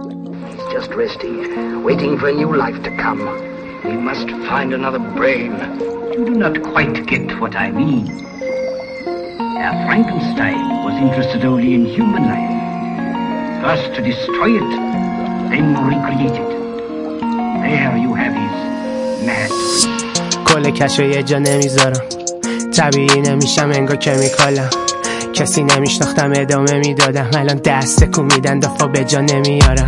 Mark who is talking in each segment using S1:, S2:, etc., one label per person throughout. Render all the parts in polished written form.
S1: He's just resting, waiting for a new life to come. We must find another brain.
S2: You do not quite get what I mean. Herr Frankenstein was interested only in human life. First to destroy it, then recreate it. There you have his mad dream.
S3: کل کشو یه جا نمیذارم، طبیعی نمیشم انگار کمیکالم. کسی نمیشناختم ادامه میدادم، الان دست تکون میدن دفعه به جا نمیارم.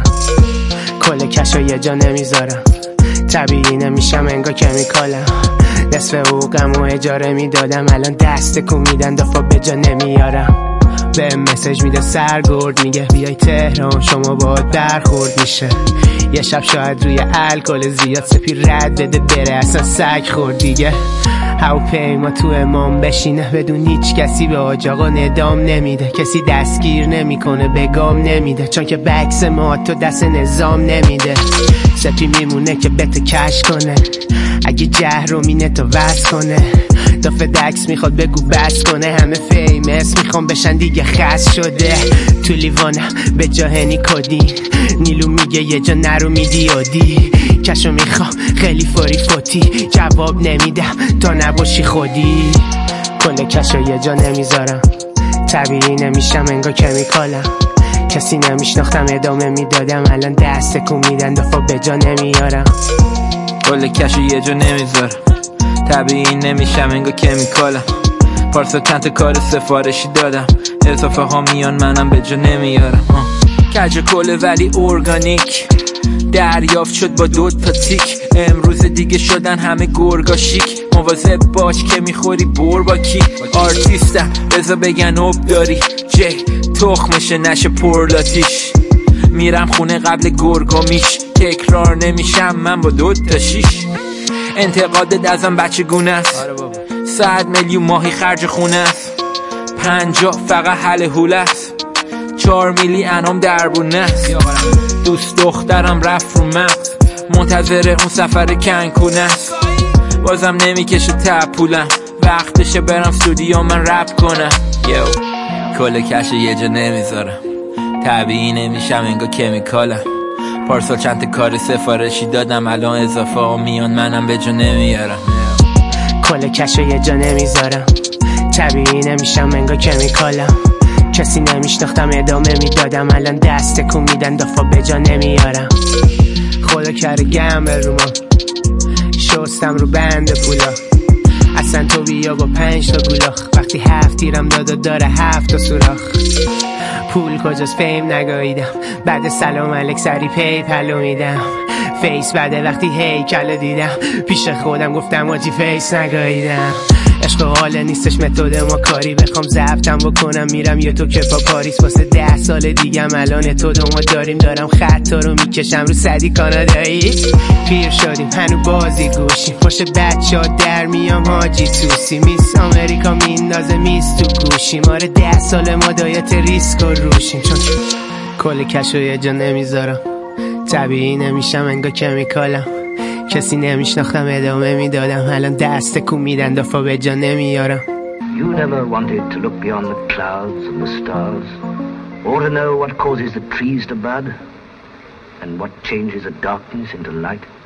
S3: کل کشو یه جا نمیذارم، طبیعی نمیشم انگار کمیکالم. نصف حقوقم و اجاره میدادم، الان دست تکون میدن دفعه به جا نمیارم. به مسیج میده سرگرد، میگه بیای تهران شما باید برخورد میشه. یه شب شاید روی الکل زیاد سپی رد بده بره، اصلا سگ خورد دیگه. هواپیما تو امام بشینه بدون هیچ کسی به حاج آقا ندام نمیده. کسی دستگیر نمیکنه به گام نمیده، چون که بکس ما تو دست نظام نمیده. سپی میمونه که بت کش کنه، اگه جهر رو مینه تو وز کنه. دافه دکس میخواد بگو بس کنه، همه فیمس میخوام بشن دیگه خست شده. تو لیوانم به جا هنی کدی، نیلو میگه یه جا نرو میدی عادی. کشو میخوام خیلی فوری فوتی، جواب نمیدم تا نباشی خودی. کل کشو یه جا نمیذارم، طبیعی نمیشم انگار کمیکالم. کسی نمیشناختم ادامه میدادم، الان دست تکون میدن دفعه به جا نمیارم.
S4: کل کشو یه جا نمیذارم، طبیعی نمیشم انگار کمیکالم. پارسا چند تا کار سفارشی دادم، اضافه ها میان منم به جا نمیارم. کج کله ولی ارگانیک، دریافت شد با 2 تا تیک. امروز دیگه شدن همه گرگا شیک، مواظب باش که میخوری بور با کی. آرتیستم بذار بگن اوب داری، جی تخمشه نشه پرلاتیش. میرم خونه قبل گرگا میش، تکرار نمیشم من با 2 تا 6. انتقادت ازم بچه گونه است، 100 میلیون ماهی خرج خونه است. 50 فقط حل هوله است، 4 میلی انام دربونه است. دوست دخترم رفت رو مغز، منتظر اون سفر کنکونه است. بازم نمیکشه تپولم، وقتشه برم استودیو من رپ کنم. کل کش یه جا نمیذارم، طبیعی نمیشم انگار کمیکالم. پارسال چند تا کار سفارشی دادم، الان اضافه ها میان منم به جا نمیارم.
S3: کل کشو یه جا نمیذارم، طبیعی نمیشم انگار کمیکالم. کسی نمیشناختم ادامه میدادم، الان دست تکون میدن دفعه به جا نمیارم. خدا کرده گمه رو ما، شستم رو بند پولا. اصلا تو بیا با 5 تا گولاخ، وقتی 7 تیرم داد و داره 7 تا سوراخ. پول کجاست فیم نگاهیدم، بعد سلام علیک سری پی پلو میدم. فیس بعد وقتی هیکلو دیدم، پیش خودم گفتم آجی فیس نگاهیدم. عشق حاله نیستش متد ما کاری، بخوام ضبطم بکنم میرم یه تو که پا پاریس. واسه 10 سال دیگم الان تو ما دارم خطا رو میکشم رو صدی کانادایی. پیر شدیم هنو بازی گوشیم، پشت بچه ها در میام حاجی توسی. میس آمریکا میندازه میز تو گوشیم، آره 10 سال ما دایت ریسک و روشیم. چون کل کشو یه جا نمیذارم، طبیعی نمیشم انگار کمیکالم. کسی نمیشناختم ادامه میدادم، الان دست تکون میدن دفعه به جا نمیارم.
S1: You never wanted to look beyond the clouds and the stars, or to know what causes the trees to bud, and what changes the darkness into light.